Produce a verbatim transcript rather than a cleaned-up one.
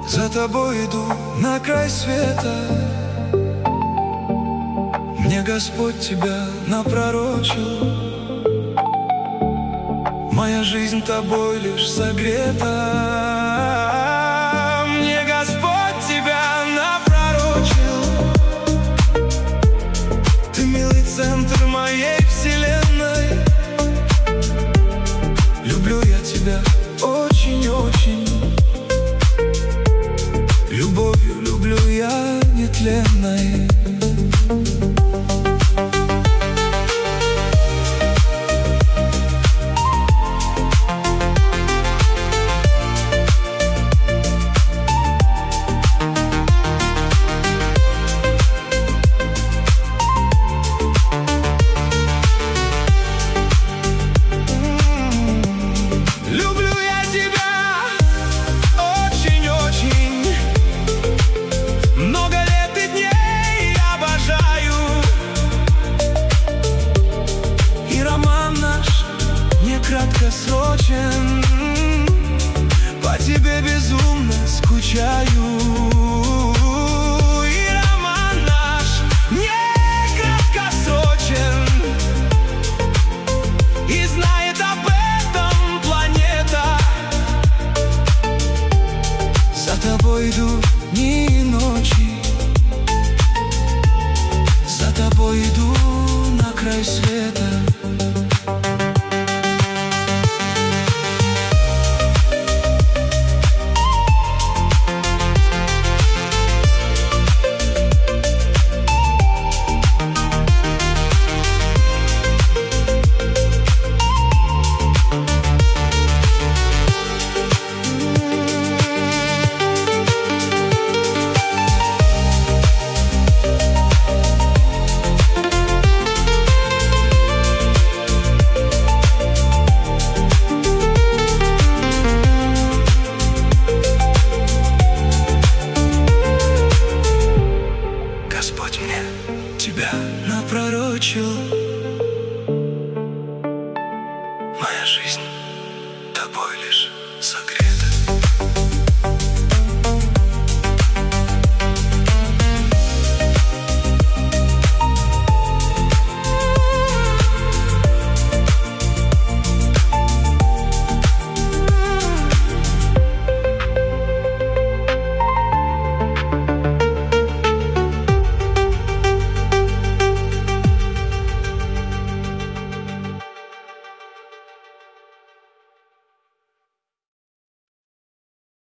За тобой иду на край света. Мне Господь тебя напророчил. Моя жизнь тобой лишь согрета. Мне Господь тебя напророчил. Ты милый центр моей вселенной. Люблю я тебя очень-очень. Любовью люблю я нетленной. Краткосрочен, по тебе безумно скучаю. И роман наш не краткосрочен, и знает об этом планета. За тобой иду не